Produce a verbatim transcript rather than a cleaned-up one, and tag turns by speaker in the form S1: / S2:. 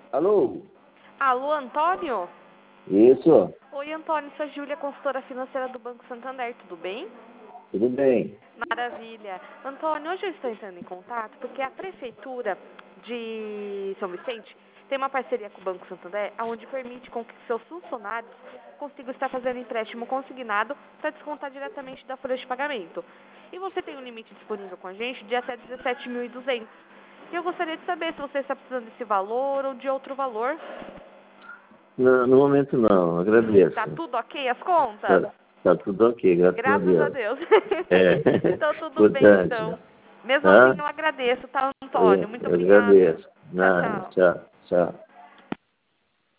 S1: Alô?
S2: Alô, Antônio?
S1: Isso,
S2: Oi, Antônio, sou a Júlia, consultora financeira do Banco Santander, tudo bem?
S1: tudo bem.
S2: Maravilha. Antônio, hoje eu estou entrando em contato porque a Prefeitura de São Vicente tem uma parceria com o Banco Santander, onde permite com que seus funcionários consigam estar fazendo empréstimo consignado para descontar diretamente da folha de pagamento. E você tem um limite disponível com a gente de até dezessete mil e duzentos. E eu gostaria de saber se você está precisando desse valor ou de outro valor.
S1: No, no momento não, agradeço.
S2: Tá tudo ok as contas?
S1: Tá, tá tudo ok, graças,
S2: Graças
S1: a
S2: a
S1: Deus.
S2: Deus.
S1: É,
S2: Então tudo bem,
S1: importante.
S2: então. Mesmo assim,
S1: Tá?
S2: eu agradeço, tá, Antônio?
S1: Eu,
S2: Muito
S1: eu
S2: obrigada.
S1: agradeço.
S2: Tchau,
S1: Nada,
S2: tchau.
S1: tchau, tchau.